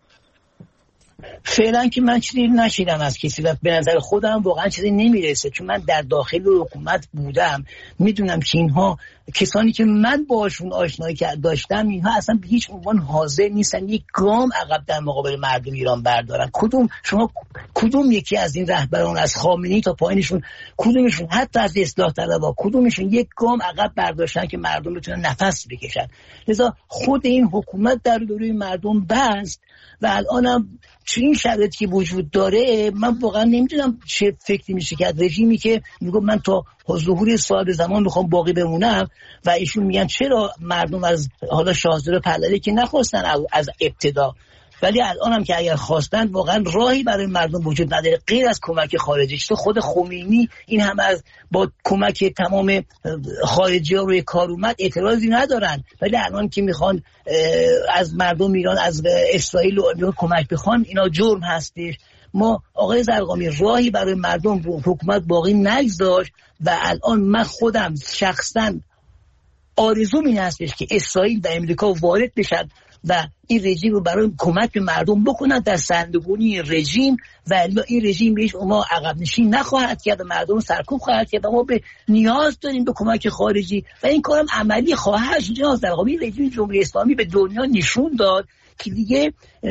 فعلا که من چیزی نشیدم از کسی و به نظر خودم واقعا چیزی نمیرسه، چون من در داخل حکومت بودم، میدونم که اینها کسانی که من باشون آشنایی داشتم اینها اصلا به هیچ عنوان حاضر نیستن یک گام عقب در مقابل مردم ایران بردارن. کدوم شما کدوم یکی از این رهبران از خامنه‌ای تا پایینشون کدومشون حتی از اصلاح طلبها کدومشون یک گام عقب برداشتن که مردم بتونن نفس بکشن؟ لذا خود این حکومت در روی مردم بست و الانم چون این شرایطی که وجود داره من واقعا نمیدونم چه فکری میشه کرد. رژیمی که میگه من تا ظهور صاحب زمان میخوام باقی بمونم و ایشون میگن چرا مردم از حالا شاهزاده پهلوی که نخواستن از ابتدا، ولی الان هم که اگر خواستن واقعا راهی برای مردم وجود نداره غیر از کمک خارجی. تو خود خمینی این هم از با کمک تمام خارجی ها روی کار اومد، اعتراضی ندارن، ولی الان که میخوان از مردم ایران از اسرائیل و کمک بخوان اینا جرم هستش. ما آقای زرقامی راهی برای مردم حکومت باقی نگذاشت و الان من خودم شخصا آرزوم این هستش که اسرائیل و امریکا وارد بشن و این رژیم رو برای کمک به مردم بکنن در سرنگونی رژیم و این رژیم بهش ما عقب نشین نخواهد کرد و مردم سرکوب خواهد کرد و ما به نیاز داریم به کمک خارجی و این کارم عملی خواهد شد. جناب زرقامی رژیم جمهوری اسلامی به دنیا نشون داد که دیگه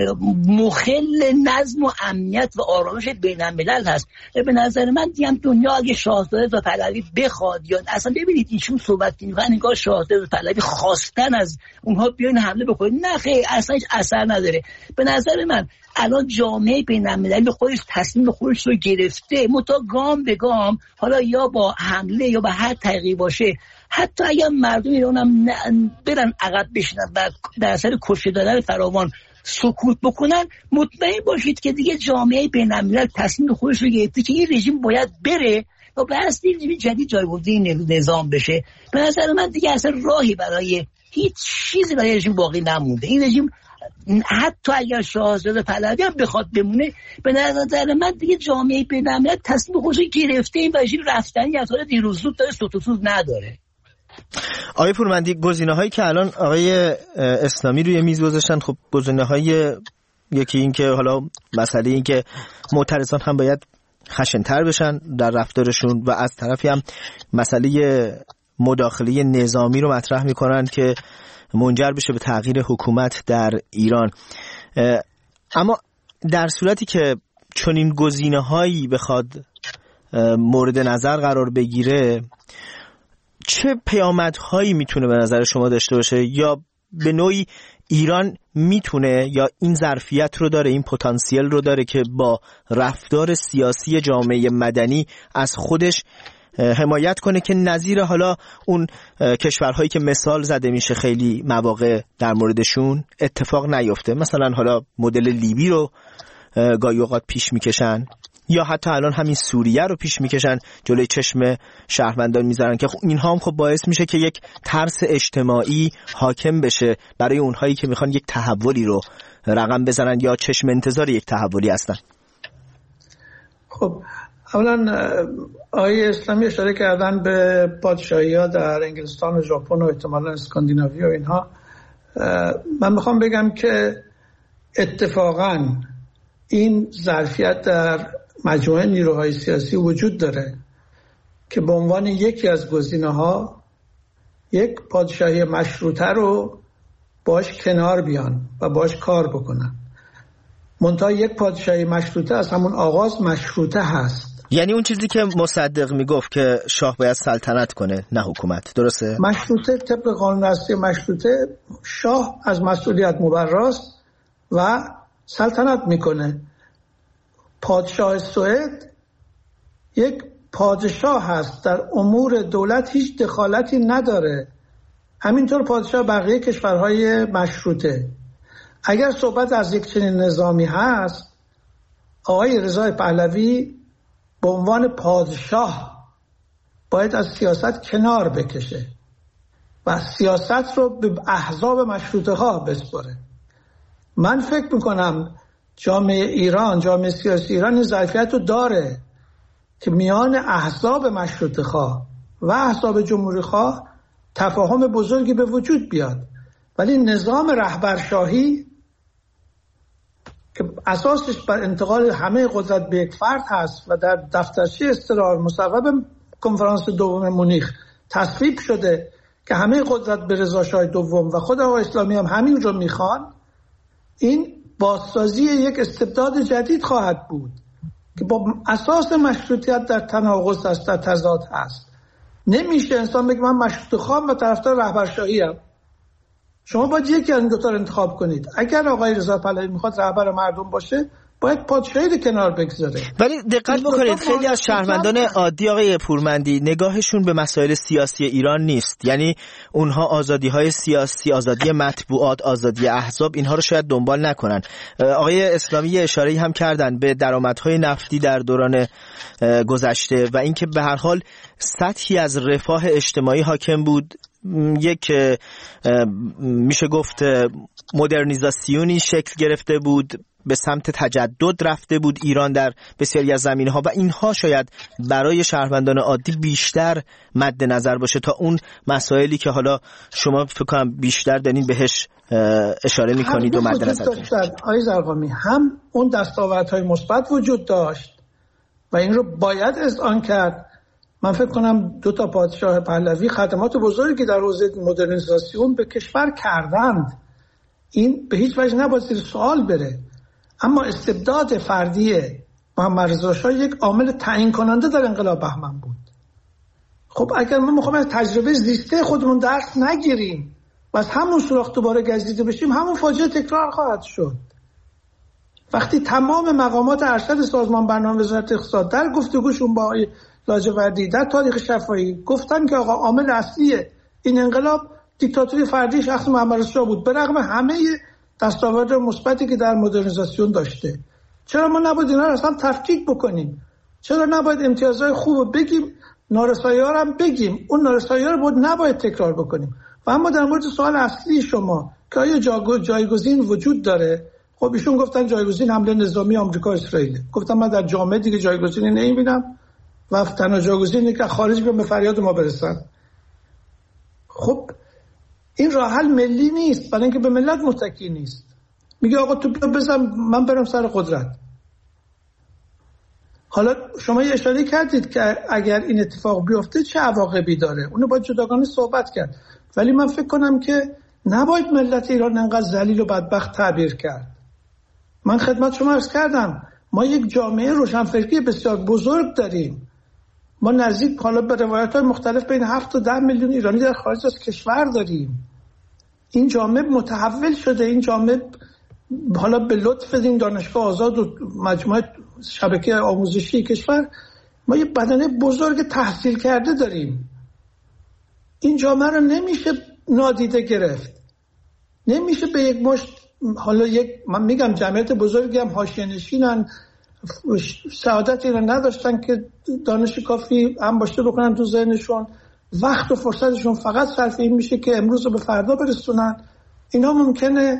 مخل نظم و امنیت و آرامش بین الملل هست. به نظر من دیگه دنیا اگه شاهزاده و پهلوی بخواد یا اصلا ببینید ایشون صحبت می‌کنن انگار شاهزاده و پهلوی خواستن از اونها بیان حمله بکنن، نه خیر، اصلا هیچ اثر نداره. به نظر من الان جامعه بین المللی خودش تصمیم خودش رو گرفته، متا گام به گام، حالا یا با حمله یا با هر طریقی باشه، حتی اگر مردم ایران هم برن عقب بشینن و در اثر کشته دادن فراوان سکوت بکنن، مطمئن باشید که دیگه جامعه بین الملل تصمیم خودش رو گرفته که این رژیم باید بره و به اصل رژیم جدید جایگزین نظام بشه. به نظر من دیگه اصلا راهی برای هیچ چیزی برای رژیم باقی نمونده. این رژیم حتی اگر شاهزاده پهلوی هم بخواد بمونه، به نظر من دیگه جامعه بین الملل تصمیم خودش رو گرفته، این رژیم رفتنی از حال دیروز زود داره سوت و سوز نداره. آقای پورمندی، گزینه‌هایی که الان آقای اسلامی روی میز گذاشتن، خب گزینه‌های یکی این که حالا مسئله این که معترضان هم باید خشن‌تر بشن در رفتارشون و از طرفی هم مسئله مداخله نظامی رو مطرح می‌کنن که منجر بشه به تغییر حکومت در ایران. اما در صورتی که چنین گزینه‌هایی بخواد مورد نظر قرار بگیره، چه پیامدهایی میتونه به نظر شما داشته باشه؟ یا به نوعی ایران میتونه یا این ظرفیت رو داره، این پتانسیل رو داره که با رفتار سیاسی جامعه مدنی از خودش حمایت کنه که نظیر حالا اون کشورهایی که مثال زده میشه خیلی مواقع در موردشون اتفاق نیفته؟ مثلا حالا مدل لیبی رو گاهی اوقات پیش میکشن یا حتی الان همین سوریه رو پیش میکشن، جلوی چشم شهروندان میذارن که اینها هم خب باعث میشه که یک ترس اجتماعی حاکم بشه برای اونهایی که میخوان یک تحولی رو رقم بزنن یا چشم انتظار یک تحولی هستن. خب اولا آقای اسلامی اشاره کردن به پادشاهی‌ها در انگلستان و ژاپن و احتمالاً اسکاندیناوی و اینها. من میخوام بگم که اتفاقاً این ظرفیت در مجموعه نیروهای سیاسی وجود داره که به عنوان یکی از گزینه‌ها یک پادشاهی مشروطه رو باش کنار بیان و باش کار بکنن. منتها یک پادشاهی مشروطه از همون آغاز مشروطه هست. یعنی اون چیزی که مصدق میگفت که شاه باید سلطنت کنه نه حکومت، درسته؟ مشروطه طبق قانون اساسی مشروطه شاه از مسئولیت مبراست و سلطنت میکنه. پادشاه سوئد یک پادشاه هست، در امور دولت هیچ دخالتی نداره. همینطور پادشاه بقیه کشورهای مشروطه. اگر صحبت از یک چنین نظامی هست، آقای رضا پهلوی به عنوان پادشاه باید از سیاست کنار بکشه و سیاست رو به احزاب مشروطه ها بسپاره. من فکر میکنم جامعه ایران، جامعه سیاسی ایران این ظرفیت رو داره که میان احزاب مشروطه خواه و احزاب جمهوری خواه تفاهم بزرگی به وجود بیاد، ولی نظام رهبرشاهی که اساسش بر انتقال همه قدرت به یک فرد هست و در دفترچه استقرار مصوب کنفرانس دوم مونیخ تصویب شده که همه قدرت به رضا شاه دوم و خود آقای اسلامی هم همین رو میخوان، این بازسازی یک استبداد جدید خواهد بود که با اساس مشروطیت در تناقض است، در تضاد هست. نمیشه انسان بگه من مشروطه خواهم و طرفدار رهبرشاهی ام. شما باید یکی از این دو تا رو انتخاب کنید. اگر آقای رضا پهلوی میخواد رهبر مردم باشه، باید پادشاهی رو کنار بگذاره. ولی دقت بکنید خیلی از شهروندان عادی آقای پورمندی نگاهشون به مسائل سیاسی ایران نیست. یعنی اونها آزادی‌های سیاسی، آزادی مطبوعات، آزادی احزاب، اینها رو شاید دنبال نکنن. آقای اسلامی اشاره‌ای هم کردن به درآمدهای نفتی در دوران گذشته و اینکه به هر حال سطحی از رفاه اجتماعی حاکم بود، یک میشه گفت مدرنیزاسیونی شکل گرفته بود، به سمت تجدد رفته بود ایران در بسیاری از زمینه‌ها و اینها شاید برای شهروندان عادی بیشتر مد نظر باشه تا اون مسائلی که حالا شما فکر کنم بیشتر دارین بهش اشاره می‌کنید و مد نظر دارید. آقای زرقامی، هم اون دستاوردهای مثبت وجود داشت و این رو باید اذعان کرد. من فکر کنم دو تا پادشاه پهلوی خدمات بزرگی در حوزه مدرنیزاسیون به کشور کردند، این به هیچ وجه نباید زیر سوال بره. اما استبداد فردی محمد رضا شاه یک عامل تعیین کننده در انقلاب بهمن بود. خب اگر ما میخوایم از تجربه زیسته خودمون درس نگیریم و از همون سوراخ دوباره گزیده بشیم، همون فاجعه تکرار خواهد شد. وقتی تمام مقامات ارشد سازمان برنامه وزارت اقتصاد در گفتگوشون با لاجوردی در تاریخ شفاهی گفتن که آقا عامل اصلی این انقلاب دیکتاتوری فردی شخص محمد رضا شاه بود، به رغم همه دستاورد مثبتی که در مدرنیزاسیون داشته. چرا ما نباید اینا رو اصلا تفکیک بکنیم؟ چرا نباید امتیازهای خوب رو بگیم، نارسایی‌ها رو هم بگیم؟ اون نارسایی‌ها رو بود نباید تکرار بکنیم. و اما در مورد سوال اصلی شما که آیا جایگزین وجود داره، خب ایشون گفتن جایگزین حمله نظامی آمریکا اسرائیل. گفتم من در جامعه دیگه جایگزینی نمی‌بینم و تنها جایگزینی که خارج به فریاد ما برسن. خب این راه حل ملی نیست، برای اینکه به ملت متکی نیست. میگه آقا تو بزن من برم سر قدرت. حالا شما یه اشاره کردید که اگر این اتفاق بیفته چه عواقبی داره، اونو باید جداگانه صحبت کرد. ولی من فکر کنم که نباید ملت ایران انقدر ذلیل و بدبخت تعبیر کرد. من خدمت شما عرض کردم ما یک جامعه روشنفکری بسیار بزرگ داریم. ما نزدیک حالا به روایت‌های مختلف بین هفت تا ده میلیون ایرانی در خارج از کشور داریم. این جامعه متحول شده، این جامعه حالا به لطف این دانشگاه آزاد و مجموعه شبکه آموزشی کشور ما یه بدنه بزرگ تحصیل کرده داریم. این جامعه رو نمیشه نادیده گرفت. نمیشه به یک مشت، حالا یک من میگم جمعیت بزرگی هم حاشیه‌نشینن، سعادت اینا نداشتن که دانش کافی هم باشه بکنن تو ذهنشون، وقت و فرصتشون فقط صرف این میشه که امروز رو به فردا برسونن. اینا ممکنه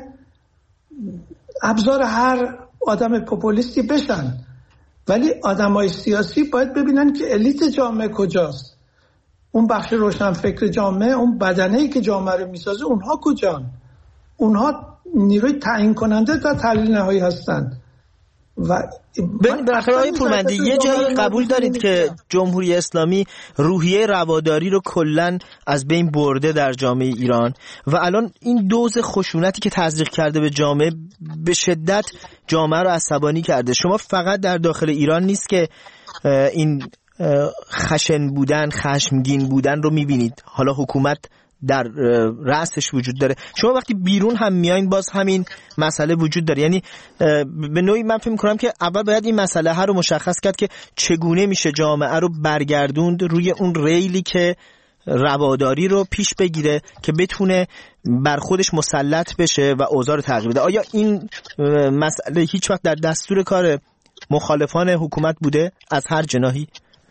ابزار هر آدم پوپولیستی بشن، ولی آدمای سیاسی باید ببینن که الیت جامعه کجاست، اون بخش روشنفکر جامعه، اون بدنه‌ای که جامعه رو میسازه، اونها کجان؟ اونها نیروی تعیین کننده در تحلیل نهایی هستند. و بالاخره آقای پورمندی یه جایی قبول دارید که جمهوری اسلامی روحیه رواداری رو کلن از بین برده در جامعه ایران و الان این دوز خشونتی که تزریق کرده به جامعه به شدت جامعه رو عصبانی کرده. شما فقط در داخل ایران نیست که این خشن بودن، خشمگین بودن رو میبینید، حالا حکومت در رأسش وجود داره. شما وقتی بیرون هم میایین باز همین مسئله وجود داره. یعنی به نوعی من فکر می‌کنم که اول باید این مسئله ها رو مشخص کرد که چگونه میشه جامعه رو برگردوند روی اون ریلی که رواداری رو پیش بگیره که بتونه بر خودش مسلط بشه و اوضاع رو تغییر بده. آیا این مسئله هیچ وقت در دستور کار مخالفان حکومت بوده از هر جناحی؟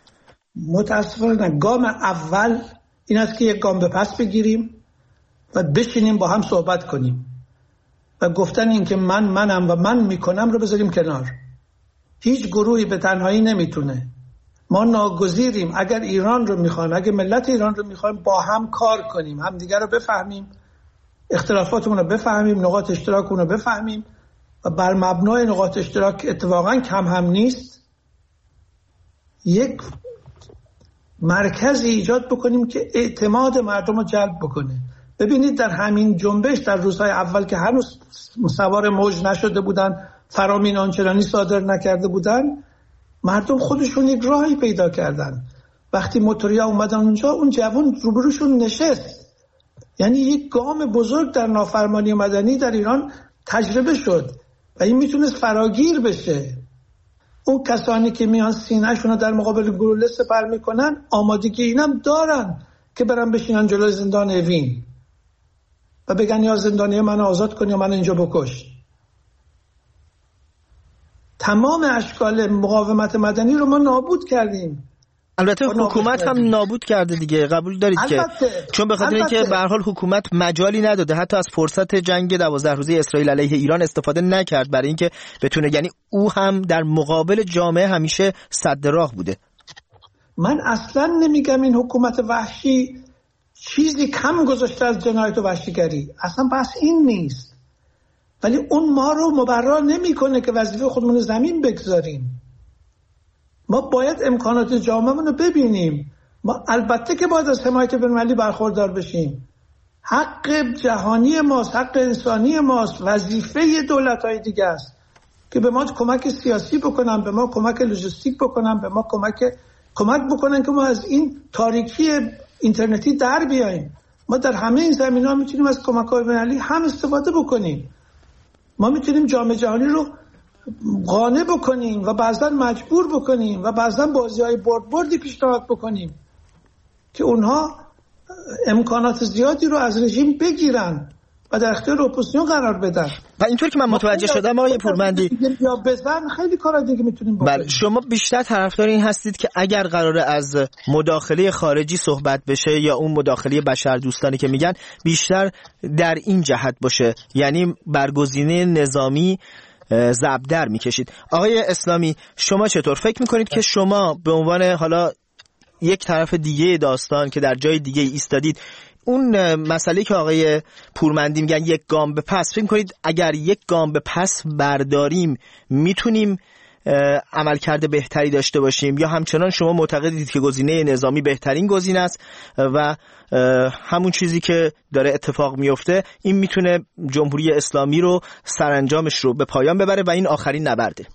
متاسفانه گام اول این است که یک گام به پس بگیریم و بشینیم با هم صحبت کنیم و گفتن این که من منم و من میکنم رو بذاریم کنار. هیچ گروهی به تنهایی نمیتونه. ما ناگزیریم اگر ایران رو میخوایم، اگر ملت ایران رو میخوایم، با هم کار کنیم، هم دیگر رو بفهمیم، اختلافاتمون رو بفهمیم، نقاط اشتراکمون رو بفهمیم و بر مبنای نقاط اشتراک اتفاقا کم هم نیست یک مرکزی ایجاد بکنیم که اعتماد مردم رو جلب بکنه. ببینید در همین جنبش در روزهای اول که هنوز سوار موج نشده بودن، فرامین آنچنانی صادر نکرده بودن، مردم خودشون یک راهی پیدا کردن. وقتی موتوریا اومدن اونجا، اون جوان روبروشون نشست. یعنی یک گام بزرگ در نافرمانی مدنی در ایران تجربه شد. و این میتونست فراگیر بشه. اون کسانی که میان سینه‌شون رو در مقابل گلوله سپر میکنن آمادگی اینم دارن که برن بشینن جلوی زندان اوین و بگن یا زندانی من آزاد کن یا من اینجا بکش. تمام اشکال مقاومت مدنی رو ما نابود کردیم. البته حکومت هم نابود کرده دیگه، قبول دارید که چون به خاطر اینکه به هر حال حکومت مجالی نداده، حتی از فرصت جنگ دوازده روزه اسرائیل علیه ایران استفاده نکرد برای اینکه بتونه، یعنی او هم در مقابل جامعه همیشه سد راه بوده. من اصلا نمیگم این حکومت وحشی چیزی کم گذاشته از جنایت و وحشیگری، اصلا بحث این نیست، ولی اون ما رو مبرر نمیکنه که وظیفه خودمون زمین بگذاریم. ما باید امکانات جامعه‌مون رو ببینیم. ما البته که باید از حمایت بین‌المللی برخوردار بشیم. حق جهانی ماست، حق انسانی ماست، وظیفه دولت‌های دیگه است که به ما کمک سیاسی بکنن، به ما کمک لوجستیک بکنن، به ما کمک کمک بکنن که ما از این تاریکی اینترنتی در بیاییم. ما در همه این زمینه‌ها میتونیم از کمک‌های بین‌المللی هم استفاده بکنیم. ما میتونیم جامعه جهانی رو قانع بکنیم و بعضا مجبور بکنیم و بعضا بازی‌های برد بردی پیشنهاد بکنیم که اونها امکانات زیادی رو از رژیم بگیرن و در اختیار اپوزیسیون قرار بدن. و اینطور که من متوجه شدم آقای پورمندی، یا بزن خیلی کارا دیگه میتونیم بکنیم. بله، شما بیشتر طرفدار این هستید که اگر قراره از مداخله خارجی صحبت بشه یا اون مداخله بشردوستانی که میگن بیشتر در این جهت باشه، یعنی برگزینه نظامی زبدر میکشید. آقای اسلامی، شما چطور فکر میکنید که شما به عنوان حالا یک طرف دیگه داستان که در جای دیگه ایستادید، اون مسئله که آقای پورمندی میگن یک گام به پس، فکر میکنید اگر یک گام به پس برداریم میتونیم عملکرد بهتری داشته باشیم، یا همچنان شما معتقدید که گزینه نظامی بهترین گزینه است و همون چیزی که داره اتفاق میفته این میتونه جمهوری اسلامی رو سرانجامش رو به پایان ببره و این آخرین نبرده؟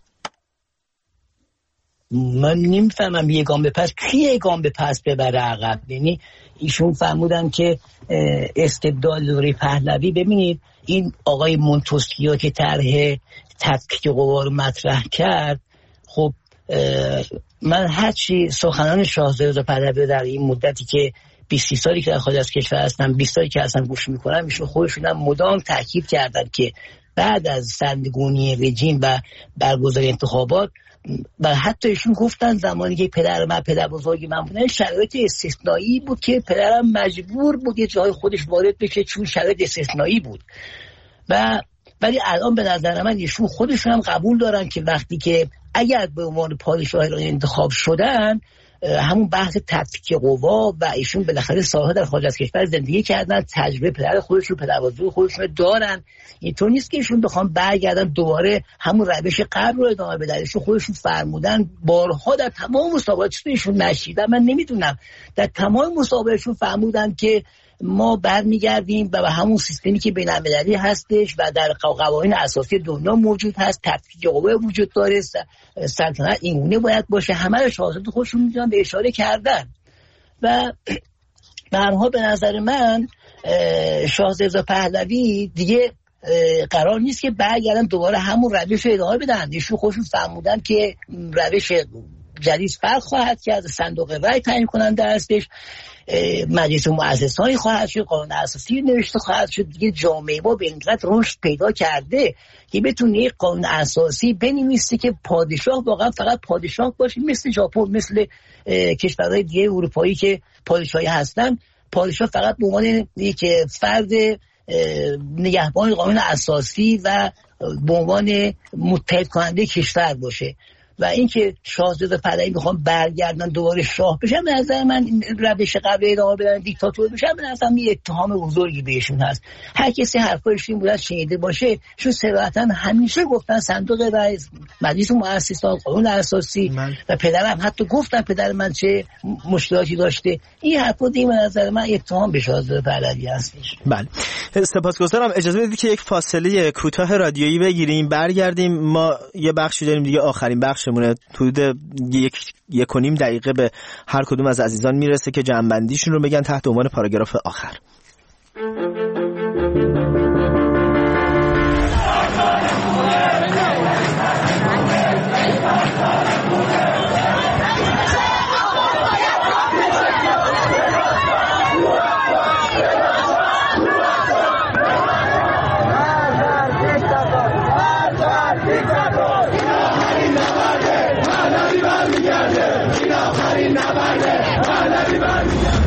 من نمیفهمم یه گام به پس کی یه گام به پس ببره عقب. یعنی ایشون فرمودن که استبداد دوره پهلوی. ببینید این آقای مونتسکیو که طرح تفکیک قوا رو مطرح کرد، خب من هرچی سخنان شاهزاده رضا پهلوی در این مدتی که بیست سالی که در خارج از کشور هستم، بیست سالی که اصلا گوش میکنم، ایشون خودشون هم مدام تاکید کردن که بعد از سرنگونی رژیم و برگزاری انتخابات، و حتی ایشون گفتن زمانی که پدر من پدر بزرگی من بودن شرایط استثنایی بود که پدرم مجبور بود یه جای خودش وارد بشه چون شرایط استثنایی بود. و ولی الان به نظر من ایشون خودشون هم قبول دارن که وقتی که اگر به عنوان پادشاه ایران انتخاب شدن، همون بحث تفکیک قوا و ایشون بالاخره سالها در خارج از کشور زندگی کردن، تجربه پدر خودشون پدر بزرگ خودشون دارن. اینطور نیست که ایشون بخوام برگردن دوباره همون روش قبل رو ادامه بدن. ایشون خودشون فرمودن بارها در تمام مسابقاتشون، ایشون نشیدن من نمیدونم، در تمام مسابقاتشون فرمودن که ما برمیگردیم و به همون سیستمی که بین‌المللی هستش و در قوانین اساسی دنیا موجود هست، تفکیک قوا وجود داره، سلطنت اینگونه باید باشه. همه رو شاهزاده خودشون میتونن به اشاره کردن. و برها به نظر من شاهزاده پهلوی دیگه قرار نیست که برگردن دوباره همون روش رو ادامه بدن. ایشون خودشون فرمودن که روش جدید فرق خواهد کرد، صندوق رای تعیین کننده هستش، مجلس مؤسسانی خواهد شد، قانون اساسی نوشته خواهد شد. دیگه جامعه ما به اینقدر رشد پیدا کرده که بتونه یک قانون اساسی بنویسه که پادشاه واقعا فقط پادشاه باشه، مثل ژاپن، مثل کشورهای دیگه اروپایی که پادشاهی هستن، پادشاه فقط به عنوان یک فرد نگهبان قانون اساسی و به عنوان متحد کننده کشور باشه. و اینکه شاهزاده پهلوی میخوام برگردن دوباره شاه بشن، به نظر من روش قبل ادامه بدن دیکتاتور بشن، به نظر من یه اتهام بزرگی بهشون هست. هر کسی حرفایش این بود شنیده باشه، چون صراحتا همیشه گفتن صندوق رای، مجلس مؤسسان، قانون اساسی من. و پدرم حتی گفتن پدر من چه مشکلاتی داشته. این حرفا دیگه به نظر من اتهام به شاهزاده پهلوی هستش. بله، سپاسگزارم. اجازه بدید که یک فاصله کوتاه رادیویی بگیریم، برگردیم. ما یه بخشی داریم دیگه، آخرین بخش مونه، حدود یک یک و نیم دقیقه به هر کدوم از عزیزان میرسه که جمع‌بندیشون رو بگن تحت عنوان پاراگراف آخر. برمیگرده، این آخرین نبرده، پهلوی برمیگرده.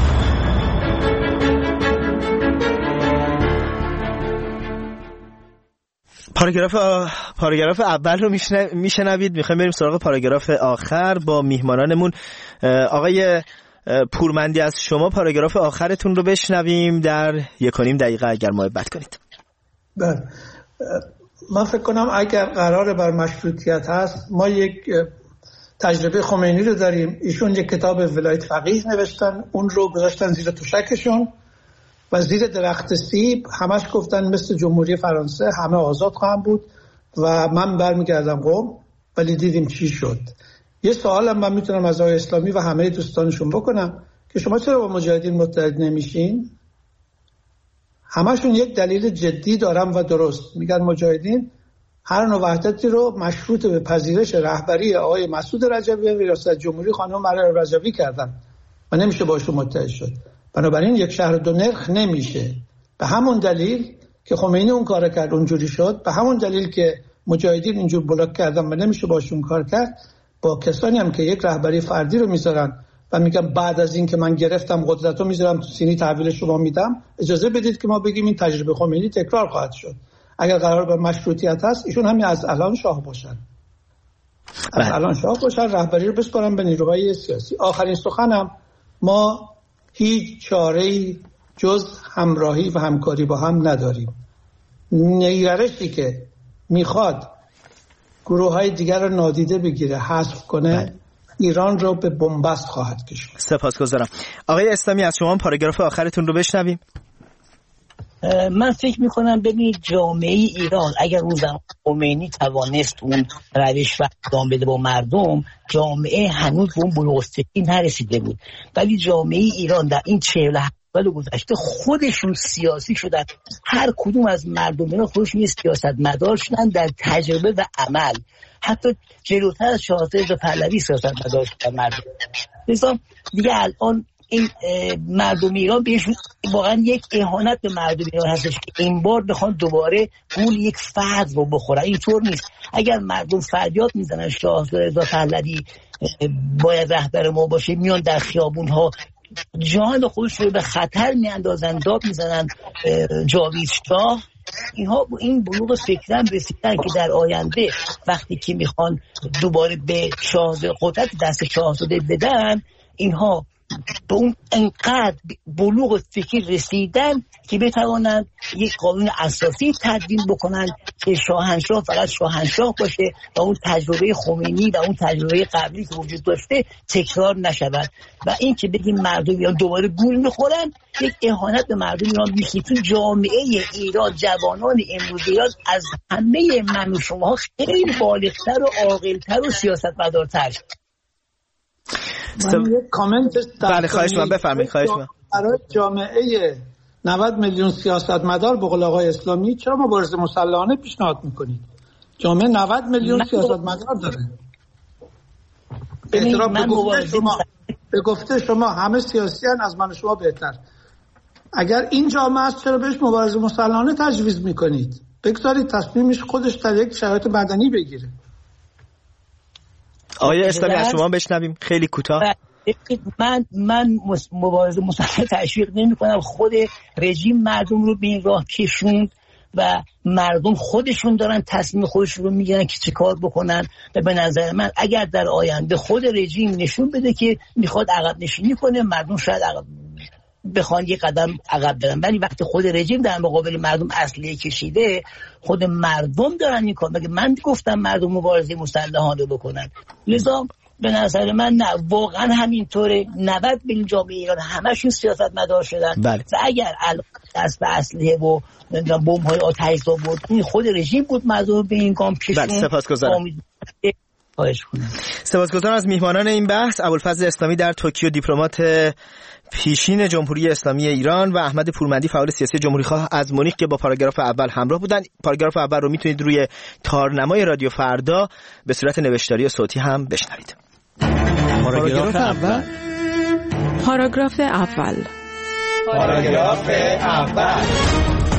پاراگراف آ... پاراگراف اول رو میشنوید. میخوایم بریم سراغ پاراگراف آخر با میهمانانمون. آقای پورمندی، از شما پاراگراف آخرتون رو بشنویم در یک و نیم دقیقه اگر محبت کنید. بله، من فکر کنم اگر قرار بر مشروطیت هست، ما یک تجربه خمینی رو داریم. ایشون یک کتاب ولایت فقیه نوشتن، اون رو گذاشتن زیر تشکشون و زیر درخت سیب همش گفتن مثل جمهوری فرانسه همه آزاد خواهم بود و من برمیگردم قم. ولی دیدیم چی شد. یه سوالم من میتونم از آقای اسلامی و همه دوستانشون بکنم که شما چرا با مجاهدین متحد نمیشین؟ همشون یک دلیل جدی دارن و درست میگن مجاهدین هر نوع وحدتی رو مشروط به پذیرش رهبری آقای مسعود رجبی و ریاست جمهوری خانم مریم رجبی کردن و نمیشه باشون متحد شد. بنابراین یک شهر دو نرخ نمیشه. به همون دلیل که خمینی اون کار کرد اونجوری شد، به همون دلیل که مجاهدین اینجور بلاک کردن و نمیشه باشون کار کرد، با کسانی هم که یک رهبری فردی رو میذارن و میگن بعد از این که من گرفتم قدرت رو میذارم تو سینی تحویل شما میدم، اجازه بدید که ما بگیم این تجربه خمینی تکرار خواهد شد. اگر قرار بر مشروطیت هست، ایشون همین از الان شاه باشن، از الان شاه باشن، رهبری رو بسپارن به نیروهای سیاسی. آخرین سخنم، ما هیچ چاره‌ای جز همراهی و همکاری با هم نداریم. نیرشی که میخواد گروه‌های دیگر رو نادیده بگیره، حذف کنه، بله. ایران رو به بنبست خواهد کشید. سپاسگزارم. آقای اسلامی، از شما پاراگراف آخرتون رو بشنویم. من فکر میکنم ببینید جامعه ایران اگر اون زمان خمینی توانست اون روش و ادامه بده با مردم، جامعه هنوز به اون بلوغ الفکری نرسیده بود. ولی جامعه ایران در این چهل و هفت سال گذشته خودشون سیاسی شدن. هر کدوم از مردم ایران خودشون یه سیاست مدار شدن در تجربه و عمل. حتی جلوتر از شاهزاده رضا پهلوی سیاست مدار شدن مردم. لذا دیگه الان این مردم ایران بهشون واقعا یک اهانت به مردم ایران هستش که این بار بخوان دوباره گول یک فرد رو بخورن. اینطور نیست. اگر مردم فریاد میزنن شاهزاده رضا پهلوی باید رهبر ما باشه، میان در خیابون ها جان خودش رو به خطر میاندازن، داد میزنن جاوید شاه، اینها این بلوغ فکرن رسیدن که در آینده وقتی که میخوان دوباره به شاهزاده قدرت دست شاهزاده بدن، اینها به اون انقدر بلوغ فکری رسیدن که بتوانند یک قانون اساسی تدوین بکنن که شاهنشاه فقط شاهنشاه باشه و اون تجربه خمینی و اون تجربه قبلی که وجود داشته تکرار نشود. و این که بگیم مردم ایران دوباره گول میخورن، یک اهانت به مردم ایران میشه. تو جامعه ایران جوانان امروز ایران از همه من و شما خیلی بالغتر و عاقلتر و سیاستمدارتر. من یک کامنت بله خواهش من بفرمایید. خواهش من برای جامعه نود میلیون سیاستمدار به قول آقای اسلامی چرا مبارزه مسلحانه پیشنهاد میکنید؟ جامعه نود میلیون سیاستمدار داره. احترام به گفته شما، به گفته شما همه سیاسیان از من و شما بهتر. اگر این جامعه است چرا بهش مبارزه مسلحانه تجویز میکنید؟ بگذارید تصمیمش خودش در یک شرایط مدنی بگیره. آقای اسلامی از شما بشنویم خیلی کوتاه. من من مبارزه مسلحانه تشویق نمی‌کنم. خود رژیم مردم رو به این راه کشوند و مردم خودشون دارن تصمیم خودشون رو میگیرن که چه کار بکنن. و به نظر من اگر در آینده خود رژیم نشون بده که میخواد عقب نشینی کنه، مردم شاید عقب بخوان یک قدم عقب برن. ولی وقتی خود رژیم در مقابل مردم اصلی کشیده، خود مردم دارن این کار. مگه من گفتم مردم مبارزه مسلحانه بکنن؟ لذا به نظر من نه، واقعا همینطوره. نود میلیون جامعه ایران همشون سیاستمدار شدن. بله. و اگر دست به اسلحه و بمب‌های آتش‌زا بود، این خود رژیم بود مردم به این گام کشوند. بله سپاسگزارم. سپاسگزارم از میهمانان این بحث، ابوالفضل اسلامی در توکیو دیپلمات پیشین جمهوری اسلامی ایران و احمد پورمندی فعال سیاسی جمهوری خواه از مونیخ که با پاراگراف اول همراه بودن. پاراگراف اول رو میتونید روی تارنمای رادیو فردا به صورت نوشتاری و صوتی هم بشنوید. پاراگراف اول پاراگراف اول پاراگراف اول